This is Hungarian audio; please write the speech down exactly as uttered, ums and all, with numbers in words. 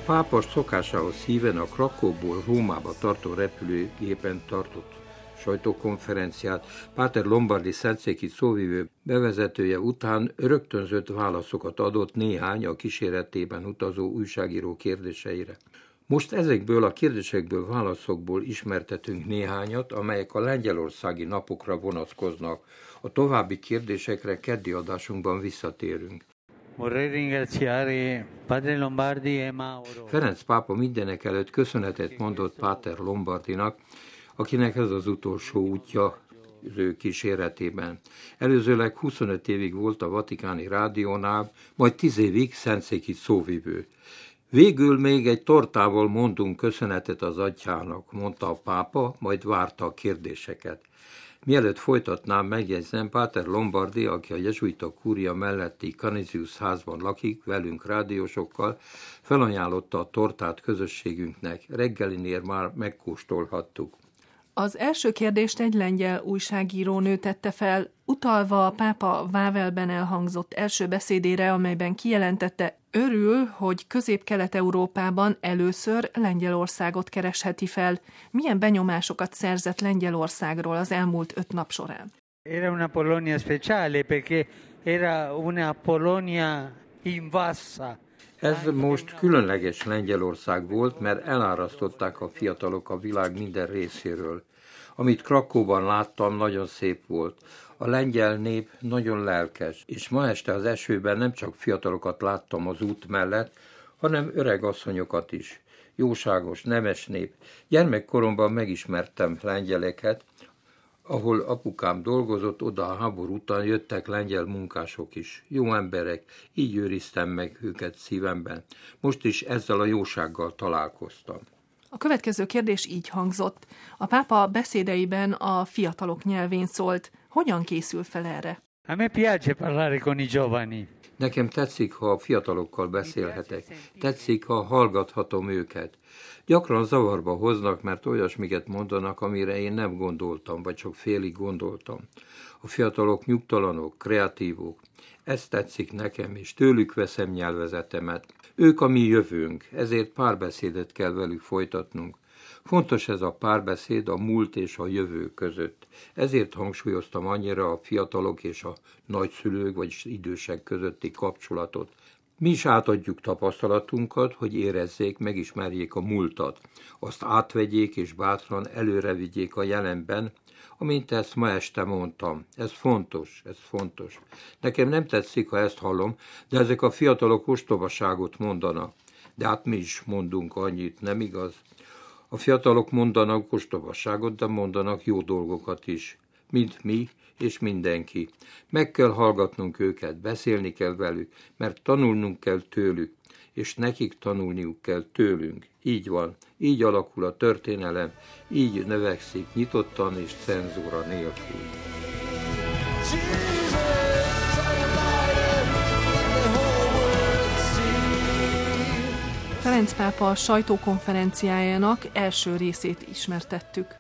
pápa szokásához híven a Krakóból Rómába tartó repülőgépen tartott sajtókonferenciát Páter Lombardi szentszéki szóvivő bevezetője után rögtönzött válaszokat adott néhány a kíséretében utazó újságíró kérdéseire. Most ezekből a kérdésekből, válaszokból ismertetünk néhányat, amelyek a lengyelországi napokra vonatkoznak. A további kérdésekre keddi adásunkban visszatérünk. Ferenc pápa mindenek előtt köszönetet mondott Páter Lombardinak, akinek ez az utolsó útja az ő kíséretében. Előzőleg huszonöt évig volt a Vatikáni Rádiónál, majd tíz évig szentszéki szóvivő. Végül még egy tortával mondunk köszönetet az atyának, mondta a pápa, majd várta a kérdéseket. Mielőtt folytatnám, megjegyzem, Páter Lombardi, aki a jezsuita kúria melletti Canisius házban lakik, velünk rádiósokkal, felajánlotta a tortát közösségünknek. Reggelinél már megkóstolhattuk. Az első kérdést egy lengyel újságírónő tette fel, utalva a pápa Wawelben elhangzott első beszédére, amelyben kijelentette, örül, hogy Közép-Kelet-Európában először Lengyelországot keresheti fel. Milyen benyomásokat szerzett Lengyelországról az elmúlt öt nap során? Era una Polonia speciale, perché era una Polonia invasa. Ez most különleges Lengyelország volt, mert elárasztották a fiatalok a világ minden részéről. Amit Krakóban láttam, nagyon szép volt. A lengyel nép nagyon lelkes, és ma este az esőben nem csak fiatalokat láttam az út mellett, hanem öreg asszonyokat is. Jóságos, nemes nép. Gyermekkoromban megismertem lengyeleket, ahol apukám dolgozott, oda a háború után jöttek lengyel munkások is. Jó emberek, így őriztem meg őket szívemben. Most is ezzel a jósággal találkoztam. A következő kérdés így hangzott. A pápa beszédeiben a fiatalok nyelvén szólt. Hogyan készül fel erre? A me piace parlare con i giovani. Nekem tetszik, ha a fiatalokkal beszélhetek. Tetszik, ha hallgathatom őket. Gyakran zavarba hoznak, mert olyasmiket mondanak, amire én nem gondoltam, vagy csak félig gondoltam. A fiatalok nyugtalanok, kreatívok. Ez tetszik nekem, és tőlük veszem nyelvezetemet. Ők a mi jövőnk, ezért párbeszédet kell velük folytatnunk. Fontos ez a párbeszéd a múlt és a jövő között. Ezért hangsúlyoztam annyira a fiatalok és a nagyszülők vagy idősek közötti kapcsolatot. Mi is átadjuk tapasztalatunkat, hogy érezzék, megismerjék a múltat. Azt átvegyék és bátran előre vigyék a jelenben, amint ezt ma este mondtam. Ez fontos, ez fontos. Nekem nem tetszik, ha ezt hallom, de ezek a fiatalok ostobaságot mondanak. De hát mi is mondunk annyit, nem igaz? A fiatalok mondanak ostobaságot, de mondanak jó dolgokat is. Mint mi és mindenki. Meg kell hallgatnunk őket, beszélni kell velük, mert tanulnunk kell tőlük, és nekik tanulniuk kell tőlünk. Így van, így alakul a történelem, így növekszik nyitottan és cenzúra nélkül. Ferenc pápa sajtókonferenciájának első részét ismertettük.